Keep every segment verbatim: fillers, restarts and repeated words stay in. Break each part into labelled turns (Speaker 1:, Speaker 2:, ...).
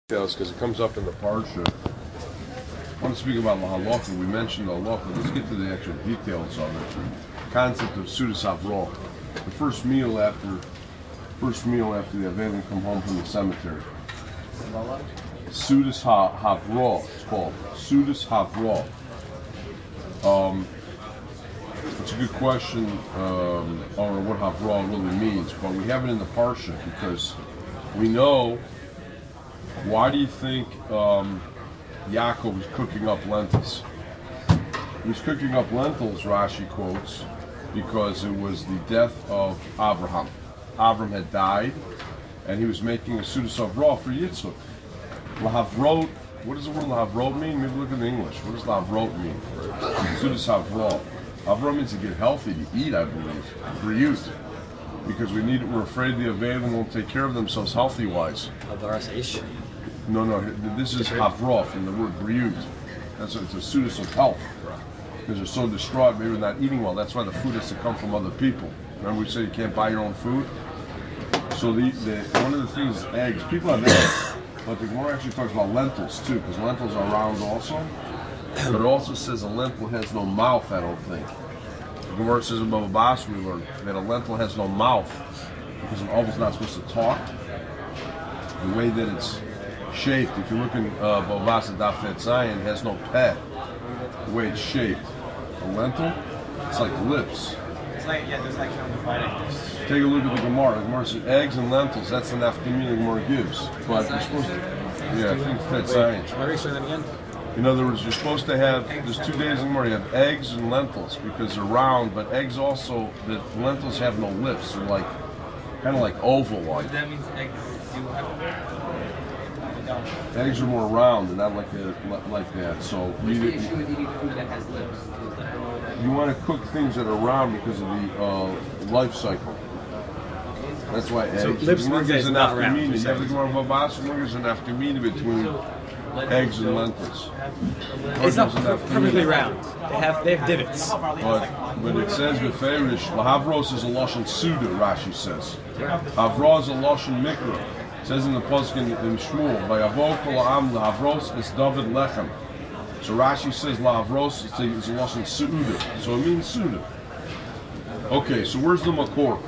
Speaker 1: Because it comes up in the parsha. I want to speak about the halacha. We mentioned the halacha. Let's get to the actual details of it. The concept of Sudas Havrah. The first meal after, first meal after the Avelim come home from the cemetery. Sudas Havrah. It's called Sudas Havrah. Um, it's a good question, um, or what Havrah really means, but we have it in the parsha because we know. Why do you think um, Yaakov was cooking up lentils? He was cooking up lentils, Rashi quotes, because it was the death of Abraham. Abraham had died, and he was making a Sudas Havrah for Yitzchak. Lahavrot, what does the word Lahavrot mean? Maybe look in the English. What does Lahavrot mean? Sudas Havrah. Havrah means to get healthy, to eat, I believe, for youth. Because we need, we're afraid the Avelim won't take care of themselves healthy-wise. No, no, this is Havrah from the word briut. That's a, it's a Sudas of health. Because they're so distraught, maybe they're not eating well. That's why the food has to come from other people. Remember we say you can't buy your own food? So the, the one of the things is eggs. People have eggs, but the Gemara actually talks about lentils too, because lentils are round also. But it also says a lentil has no mouth, I don't think. The Gemara says in Bava Basra we learned that a lentil has no mouth, because an oval's not supposed to talk. The way that it's shaped, if you look in uh, Bava Basra Daf Tet Zayin, it has no pet. The way it's shaped. A lentil, it's like lips.
Speaker 2: It's like, yeah, there's like no dividing.
Speaker 1: Take a look at the Gemara. The Gemara says eggs and lentils, that's the nafkamina the Gemara gives. But you're supposed to, yeah, I think Tet Zayin.
Speaker 2: Can I explain that again?
Speaker 1: In other words, you're supposed to have, there's two days in the morning, you have eggs and lentils because they're round, but eggs also, the lentils have no lips. They're like, kind of like oval-like.
Speaker 2: That means eggs do have
Speaker 1: Eggs are more round and not like a, like that. So
Speaker 3: What's the issue with eating food that has lips?
Speaker 1: You want to cook things that are round because of the uh, life cycle. That's why eggs.
Speaker 2: So lips means it's not round.
Speaker 1: You have to go on Babas, there's an aftermean between eggs and lentils.
Speaker 2: It's not perfectly round. They have they have divots.
Speaker 1: But, but it says with Farish, Lahavros is a Lashon Suda, Rashi says. Havra is a Lashon Mikra. It says in the Pasuk in, in Shmuel, by Avok La'am Lahavros is David Lechem. So Rashi says Lahavros is a Lashon Suda. So it means Suda. Okay, so where's the Makor?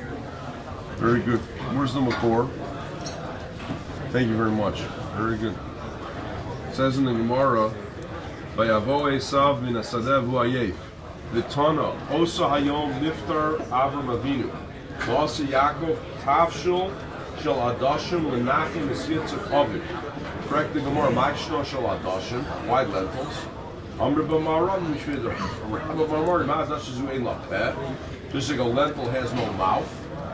Speaker 1: Very good. Where's the Makor? Thank you very much. Very good. It says in the Gemara, "Vayavo Esav min hasadev hu ayef, v'tana osa hayom niftar Avram Avinu, v'asa Yaakov tavshul shel adashim l'nachim esyitzak aviv." Correct the Gemara. Ma'ishno shel adashim. Why lentils? Amr b'maram mishveder. Rabbi b'maram ma'adash zu ein lapeh. Just like a lentil has no mouth,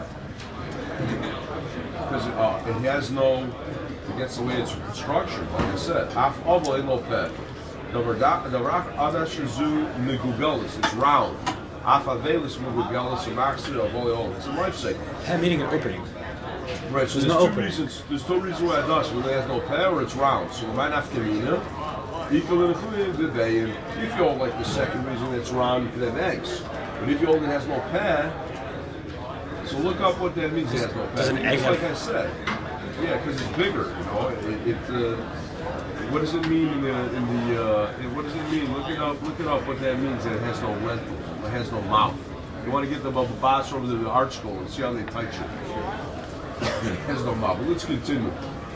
Speaker 1: because it, uh, it has no. Against the way it's structured, like I said. Af avol ein lo peh. The rak adash zu megugelis. It's round. Af avelis megugelis amaxir avol ol. It's a life cycle.
Speaker 2: Peh meaning an opening.
Speaker 1: Right. So there's, there's no two opening. reasons. There's two reasons why adash whether it has no peh or it's round. So the might have to mean it. Equal in the day, and if you hold like the second reason it's round, you could have eggs. But if you hold it has no peh, so look up what that means. It has no peh.
Speaker 2: Does an egg
Speaker 1: like
Speaker 2: have...
Speaker 1: I said. Yeah, because it's bigger. You know, it. it uh, what does it mean in the in the? Uh, it, what does it mean? Look it up. Look it up. What that means. That it has no lentil. It has no mouth. You want to get the Baba Basra over to the art school and see how they touch it. It has no mouth. But let's continue.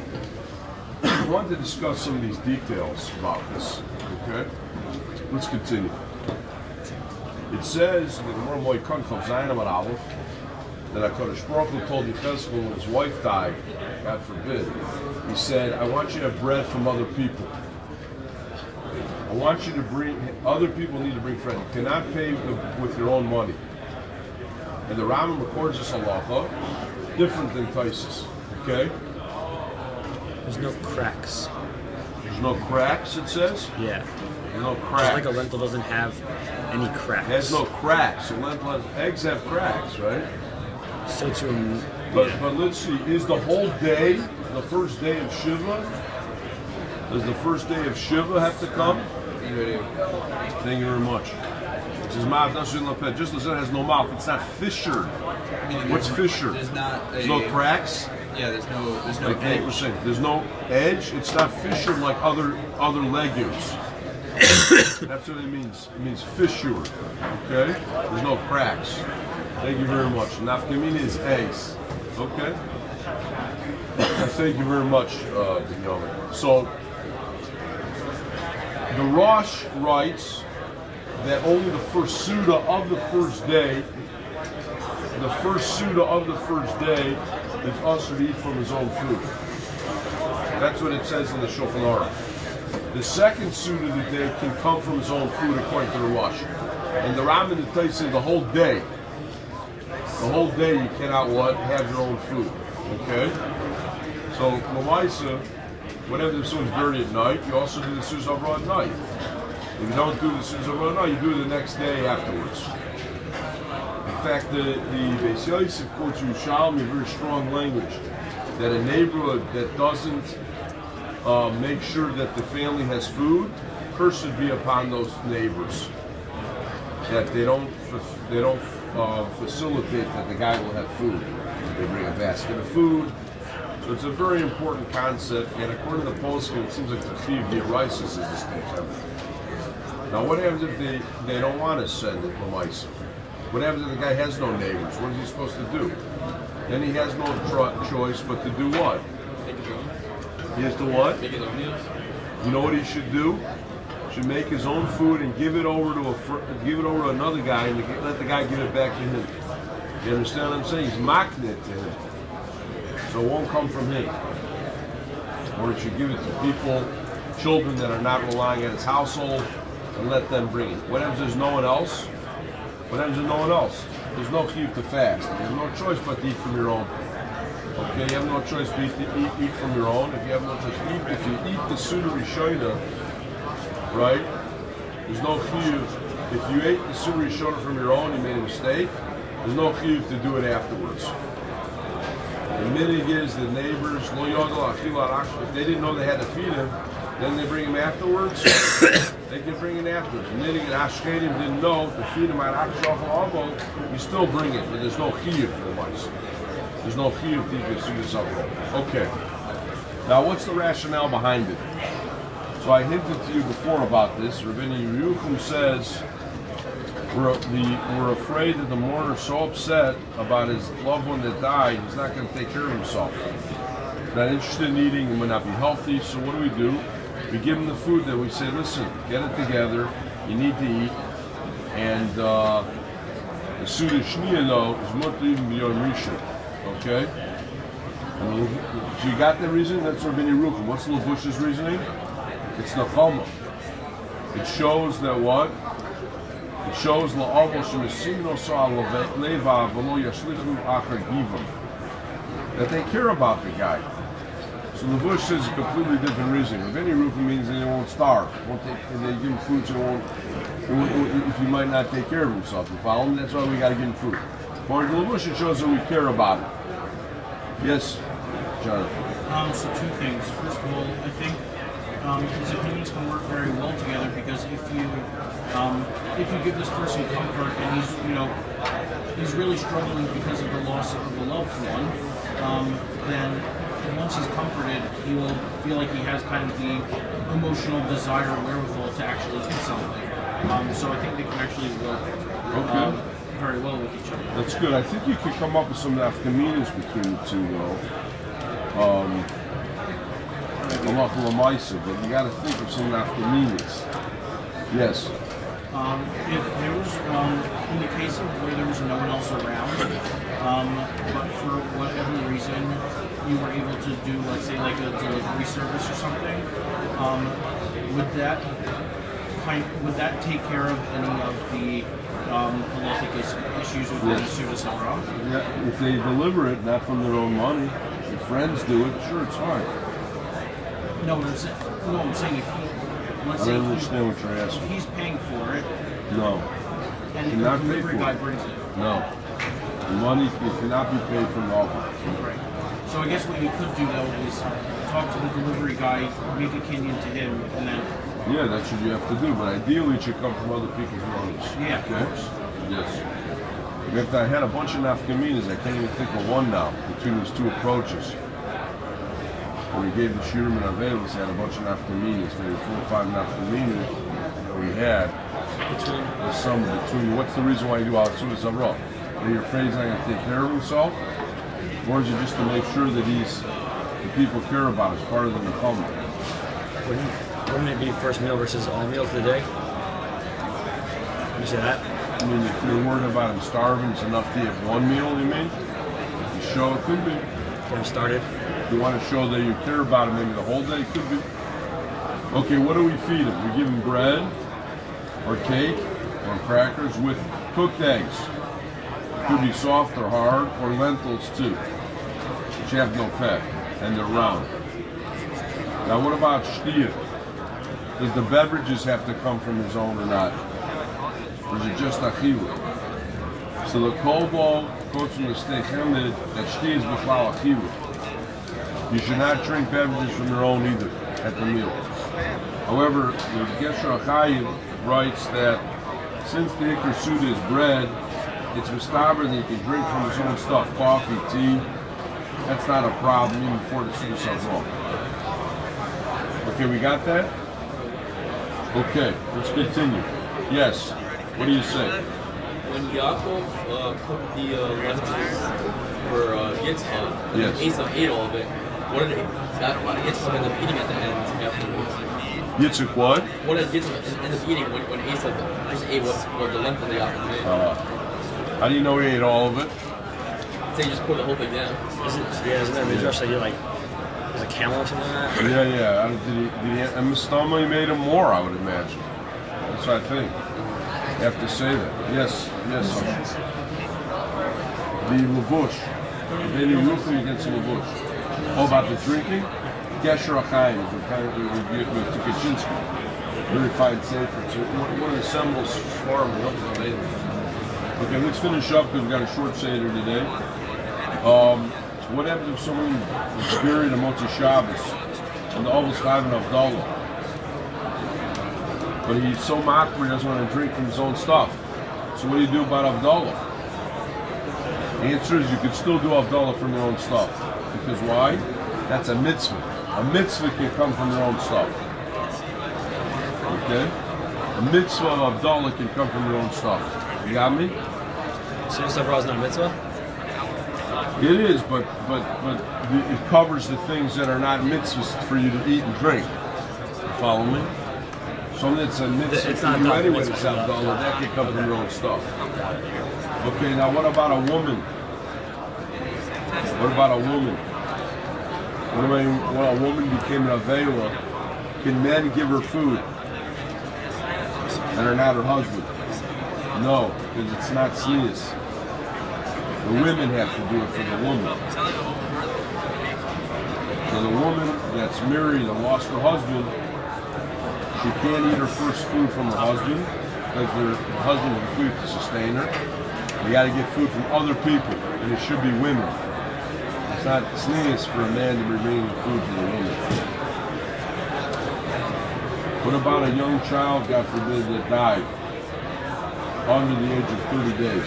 Speaker 1: I wanted to discuss some of these details about this. Okay, let's continue. It says the Gemara Moikan Chav Zayin Amar Aleph that HaKadosh Baruch Hu told Yechezkel when his wife died, God forbid, he said, I want you to have bread from other people. I want you to bring, other people need to bring bread. You cannot pay with your own money. And the Rambam records this halacha, different than Taisus, okay?
Speaker 2: There's no cracks.
Speaker 1: There's no cracks, it says?
Speaker 2: Yeah.
Speaker 1: There's no cracks.
Speaker 2: Just like a lentil doesn't have any cracks.
Speaker 1: It has no cracks. A lentil has, eggs have cracks, right?
Speaker 2: So to, yeah.
Speaker 1: but, but let's see, is the whole day, the first day of Shiva, does the first day of Shiva have to come? Thank you very much. It says, just as it has no mouth, it's not fissured. What's fissured?
Speaker 3: There's not
Speaker 1: There's no cracks?
Speaker 2: Yeah, there's no there's no
Speaker 1: Like Nate was saying, there's no edge. It's not fissured like other other legumes. That's what it means. It means fissured. Okay? There's no cracks. Thank you very much. Nafkamina is eggs. Okay? Thank you very much, uh, Binyama. So, the Rosh writes that only the first Suda of the first day, the first Suda of the first day is usher to eat from his own food. That's what it says in the Shulchan Aruch. The second Suda of the day can come from his own food according to the Rosh. And the Ram and the Tais say the whole day, the whole day you cannot what? Have your own food. Okay? So, Lamaisa, whenever the Suda is buried at night, you also do the Suda at night. If you don't do the Suda at night, you do it the next day afterwards. In fact, the, the Beis Yosef quotes Yerushalmi, very strong language, that a neighborhood that doesn't uh, make sure that the family has food, curse would be upon those neighbors. That they don't they don't uh, facilitate that the guy will have food. They bring a basket of food. So it's a very important concept, and according to the postscript, it seems like the Chiv Yerisis is this thing. Now, what happens if they, they don't want to send it Lamaisa? What happens if the guy has no neighbors? What is he supposed to do? Then he has no tr- choice but to do what? He has to what? You know what he should do? He should make his own food and give it over to a fr- give it over to another guy and let the guy give it back to him. You understand what I'm saying? He's maknit to him. So it won't come from him. Or he should give it to people, children that are not relying on his household, and let them bring it. What happens if there's no one else? What happens if no one else? There's no chiyuv to fast. You have no choice but to eat from your own. Okay, you have no choice but to eat, eat from your own. If you have no choice, eat. If you eat the Suda Rishona, right? There's no chiyuv. If you ate the Suda Rishona from your own, you made a mistake. There's no chiyuv to do it afterwards. The minhag is the neighbors, if they didn't know they had to feed him, then they bring him afterwards. They can bring it afterwards. The minhag and Ashkedim didn't know to feed him at Akshaf Avo, you still bring it, but there's no chiyuv for mice. There's no chiyuv to eat the Suda Savo. Okay. Now, what's the rationale behind it? So I hinted to you before about this. Rabbeinu Yerucham says, We're, the, we're afraid that the mourner's so upset about his loved one that died, he's not going to take care of himself. He's not interested in eating, he might not be healthy, so what do we do? We give him the food that we say, listen, get it together, you need to eat, and uh, the Suda Shniya, though, is mutter even beyond Rishon, okay? I mean, so you got that reasoning? That's Rabbeinu Yerucham. What's Levush's reasoning? It's Nechama. It shows that what? It shows that they care about the guy. So the Bush says a completely different reason. Rabbeinu Yerucham means that he won't starve. Won't take, and they give him food so he won't, he won't, if he might not take care of himself. You follow him? That's why we got to give him food. According to the Bush, it shows that we care about it. Yes, Jonathan.
Speaker 4: Um, so two things. First of all, I think um, his opinions can work very well together because if you um, if you give this person comfort and he's you know he's really struggling because of the loss of a loved one, um, then once he's comforted, he will feel like he has kind of the emotional desire or wherewithal to actually eat something. Um, so I think they can actually work
Speaker 1: Okay.
Speaker 4: um, very well with each other.
Speaker 1: That's good. I think you could come up with some nafkaminas between the two, though. Um, Lamaisa, but you got to think of some nafkaminas. Yes.
Speaker 4: Um, if there was, um, in the case of where there was no one else around, um, but for whatever reason you were able to do, let's say, like a delivery service or something, um, would that kind, would that take care of any of the um, halachic is- issues with
Speaker 1: Yes.
Speaker 4: the Suda Sarah?
Speaker 1: Yeah, if they deliver it, not from their own money, if friends do it, sure, it's fine.
Speaker 4: No, what I'm saying, no, I'm saying if he, let's
Speaker 1: I
Speaker 4: say
Speaker 1: don't
Speaker 4: he-
Speaker 1: understand what you're
Speaker 4: if
Speaker 1: asking.
Speaker 4: he's paying for it,
Speaker 1: No,
Speaker 4: and the
Speaker 1: Cannot pay
Speaker 4: delivery
Speaker 1: for
Speaker 4: guy
Speaker 1: it.
Speaker 4: brings it.
Speaker 1: no. The money it cannot be paid from the offer.
Speaker 4: Right. So I guess what you could do though is talk to the delivery guy, make a Kenyan to him, and then
Speaker 1: Yeah, that's what you have to do, but ideally it should come from other people's monies.
Speaker 4: Yeah, of
Speaker 1: Okay?
Speaker 4: course.
Speaker 1: Yes. If I had a bunch of nafkaminas, I can't even think of one now between these two approaches. when we gave the Shuderman Avelis, had a bunch of naftamines, maybe four or five naftamines that we had.
Speaker 2: Between
Speaker 1: There's some between. What's the reason why you do al sudas avra? Are you afraid he's not going to take care of himself? Or is it just to make sure that he's, the people care about us, part of the Nechama?
Speaker 2: wouldn't, wouldn't it be first meal versus all meals of the day? You say that?
Speaker 1: I mean, if you're worried about him starving, it's enough to eat one meal, you mean? You show it could be.
Speaker 2: Get him started.
Speaker 1: If you want to show that you care about him maybe the whole day, it could be. Okay, what do we feed him? We give him bread, or cake, or crackers with cooked eggs. It could be soft or hard, or lentils too, which have no fat, and they're round. Now what about shtia? Does the beverages have to come from his own or not? Or is it just achilu? So the kobo quotes from the Stei Chemid that shtia is b'chlal achilu. You should not drink beverages from your own either at the meal. However, the Gesher Achayim writes that since the Iker Suda is bread, it's mistaber that you can drink from his own stuff, coffee, tea. That's not a problem even before the Suda is wrong. Okay, we got that? Okay, let's continue. Yes, what do you say?
Speaker 5: When Yaakov uh, cooked the uh, lentils for uh, Yitzchak, and
Speaker 1: Yes.
Speaker 5: Esau ate all of it, what did that Yitzchak end up eating at the end afterwards?
Speaker 1: Yitzchak what?
Speaker 5: What did Yitzchak end up eating when, when Esau just ate what, what the lentil that Yaakov made?
Speaker 1: Uh, how do you know he ate all of it?
Speaker 5: So you just pour the whole thing down.
Speaker 2: Isn't, yeah, isn't there a midrash that you like, there's a camel or something like that?
Speaker 1: Yeah, yeah. I don't- Did he, did he, and Mustama, he made him more, I would imagine. That's what I think. You have to say that. Yes, yes. Sir. The Lavush. The Beni Ruchim against the Lavush. Oh, about the drinking? Gesher Achayim is apparently with Tukachinsky. Very fine sefer. It's one of the symbols for him. Okay, let's finish up because we've got a short Seder today. Um, what happens if someone is buried on Motzi Shabbos and the Ovos Chaim and Avdallah? But he's so makbid, he doesn't want to drink from his own stuff. So what do you do about Avdallah? The answer is you can still do Avdallah from your own stuff. Because why? That's a mitzvah. A mitzvah can come from your own stuff. Okay? A mitzvah of Avdallah can come from your own stuff. You got me?
Speaker 2: So this overall is not a mitzvah?
Speaker 1: It is, but but but the- it covers the things that are not mitzvahs for you to eat and drink. You follow me? Something that's a mitzvah
Speaker 2: It's
Speaker 1: for
Speaker 2: not
Speaker 1: you
Speaker 2: done,
Speaker 1: anyway,
Speaker 2: it's
Speaker 1: it's
Speaker 2: not done.
Speaker 1: Avdallah, that can come from your own stuff. Okay, now what about a woman? What about a woman? What about when a woman became an Avela, can men give her food that are not her husband? No, because it's not sneeze. The women have to do it for the woman. So the woman that's married and lost her husband, she can't eat her first food from her husband because her husband has food to sustain her. You got to get food from other people, and it should be women. It's not sneeze for a man to be bringing food to the woman. What about a young child, God forbid, that died under the age of thirty days?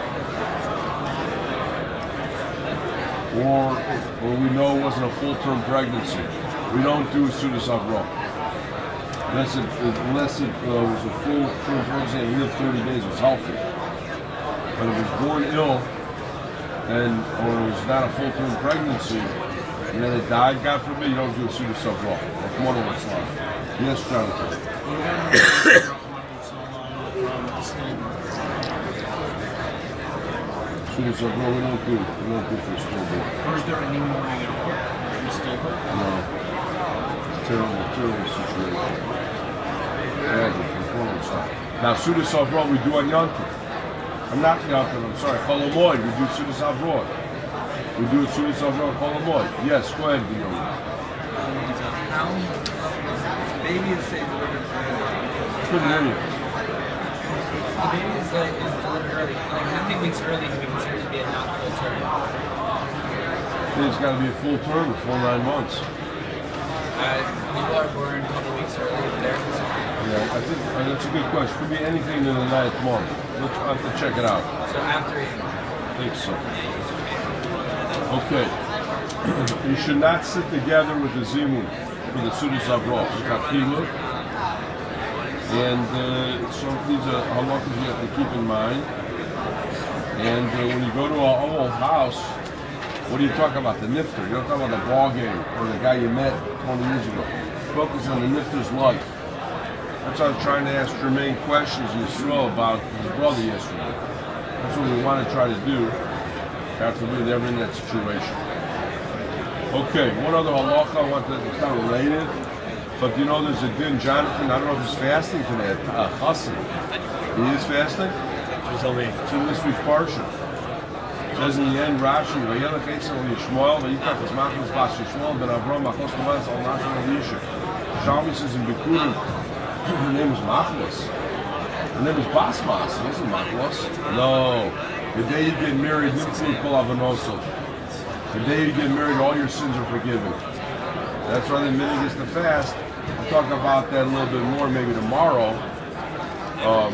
Speaker 1: Or, or we know it wasn't a full-term pregnancy. We don't do a Sudas Avra. Unless it, unless it uh, was a full-term pregnancy and lived thirty days, it was healthy. But it was born ill, and or it was not a full-term pregnancy, and then it died, God forbid, you don't do a Sudas Avra. That's one of what's life. Yes, Jonathan. Sudas Avra, we don't do, we don't do for a school board.
Speaker 4: Or is there any mourning at all? You still
Speaker 1: No. Terrible, terrible situation. Tragic, important stuff. Now, Sudas Avra, we do on Yom Kippur. I'm not Yom Kippur, I'm sorry, Chol Hamoed, we do Sudas Avra. We do Sudas Avra on Chol Hamoed. Yes, go ahead, Guillaume.
Speaker 3: How baby is say delivered early.
Speaker 1: Couldn't hear you.
Speaker 3: The baby is like is delivered early. Like how many weeks early to be considered to be a not full term?
Speaker 1: It's got to be a full term, a full nine months.
Speaker 3: Uh, people are born a couple weeks early with their
Speaker 1: Yeah, I think uh, that's a good question. Could be anything in the ninth month. Let's I have to check it out.
Speaker 3: so after eight.
Speaker 1: I think so. Okay. you should not sit together with the zimun for the sudas avro. And uh, so these are halachas you have to keep in mind. And uh, when you go to an old house, what do you talk about? The nifter. You don't talk about the ball game or the guy you met twenty years ago. Focus on the nifter's life. That's why I'm trying to ask Jermaine questions in Yisrael about his brother yesterday. That's what we want to try to do after we're there in that situation. Okay, one other halacha I want to, it's not related, but you know there's a din, Jonathan, I don't know if he's fasting today, uh, Chassid. He is fasting?
Speaker 2: You tell me.
Speaker 1: It's in this week's parsha. It says in the end, Rashi, Vayelech Eitzel Yishmael, Vayikach Esmachlis Bas Yishmael, Ben Avram, Machos Moelas, Al Nashon Al Yisha. Shalmi says in Bikurim, her name is Machlos. Her name is Basmas, it isn't Machlos. No. The day you get married, Nimtzi Kol Avanosov. The day you get married, all your sins are forgiven. That's why the minute gets to fast. I'll talk about that a little bit more maybe tomorrow. Um,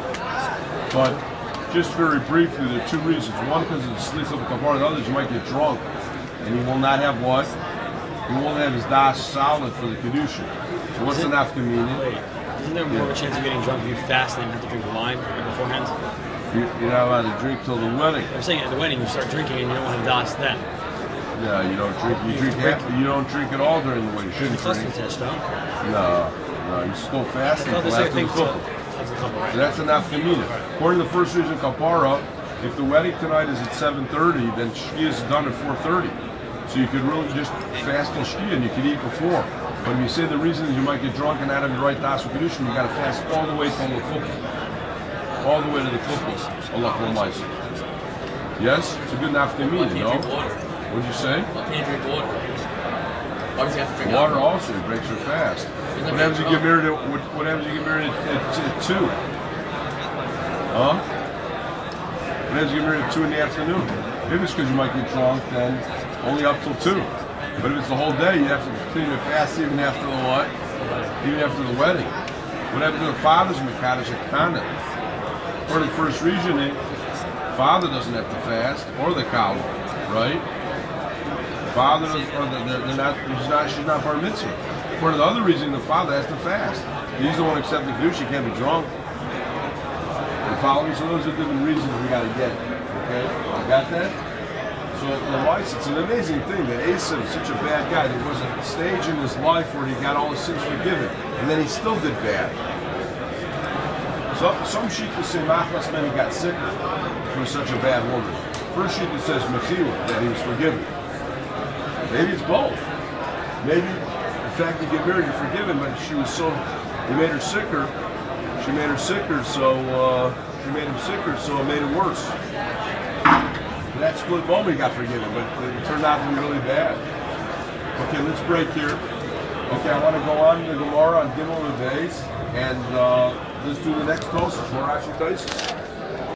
Speaker 1: but just very briefly, there are two reasons. One, because of the slicha of the kapara. The other is you might get drunk, and he will not have what? He won't have his das solid for the kedusha. So what's an after meaning?
Speaker 2: Wait, isn't there more of a chance of getting drunk if you fast than you have to drink wine beforehand?
Speaker 1: You- You're not allowed to drink till the wedding.
Speaker 2: I'm saying at the wedding you start drinking and you don't have das then.
Speaker 1: Yeah, you don't drink. You
Speaker 2: You
Speaker 1: drink.
Speaker 2: drink-
Speaker 1: Half, you don't drink at all during the wedding. You shouldn't
Speaker 2: It's less than
Speaker 1: drink.
Speaker 2: test, no?
Speaker 1: No, no, you're still fasting
Speaker 2: No,
Speaker 1: until
Speaker 2: they say
Speaker 1: after the
Speaker 2: things to.
Speaker 1: cooking.
Speaker 2: That's a couple, right?
Speaker 1: That's an afkamina. According to the first reason kapara, if the wedding tonight is at seven thirty, then shkia is done at four thirty. So you could really just fast till shkia and you could eat before. But if you say the reason is you might get drunk and not have the right das with kedushin, you got to fast all the way till the cooking, all the way to the cooking. Allah Almighty. Yes, it's a good afkamina,
Speaker 5: Can't
Speaker 1: no?
Speaker 5: drink water.
Speaker 1: What'd you say?
Speaker 5: I can't drink water. Obviously, you have to drink
Speaker 1: Water
Speaker 5: alcohol.
Speaker 1: also breaks your fast. What happens if you get married at what, what happens if you get married at, at, at two? Huh? What happens if you get married at two in the afternoon? Maybe it's because you might get drunk, then only up till two. But if it's the whole day, you have to continue to fast even after the what? Even after the wedding. What happens to the father's mekadosh at Kana? Or the first reasoning, father doesn't have to fast, or the cow, right? Father, or the, they're, they're not, she's not, she's not bar mitzvah. For the other reason, the father has to fast. He's the one accepting kedusha. He can't be drunk. You follow me? So those are different reasons we got to get. Okay, you got that? So the life, it's an amazing thing that Asa is such a bad guy. There was a stage in his life where he got all his sins forgiven, and then he still did bad. So some shita say Machlas meant he got sicker for such a bad woman. First shita says Mechila, that he was forgiven. Maybe it's both. Maybe the fact that you get married, you're forgiven, but she was so, he made her sicker. She made her sicker, so uh, she made him sicker, so it made it worse. That split moment he got forgiven, but it turned out to be really bad. Okay, let's break here. Okay, I want to go on to the Gemara on Gimel of the days, and uh, let's do the next closest. More Rashi Taisus.